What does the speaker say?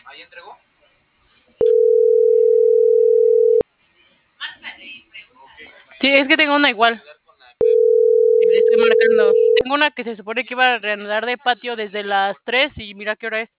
Sí, es que tengo una igual. Y le estoy marcando. Tengo una que se supone que iba a reanudar de patio desde las 3 y mira qué hora es.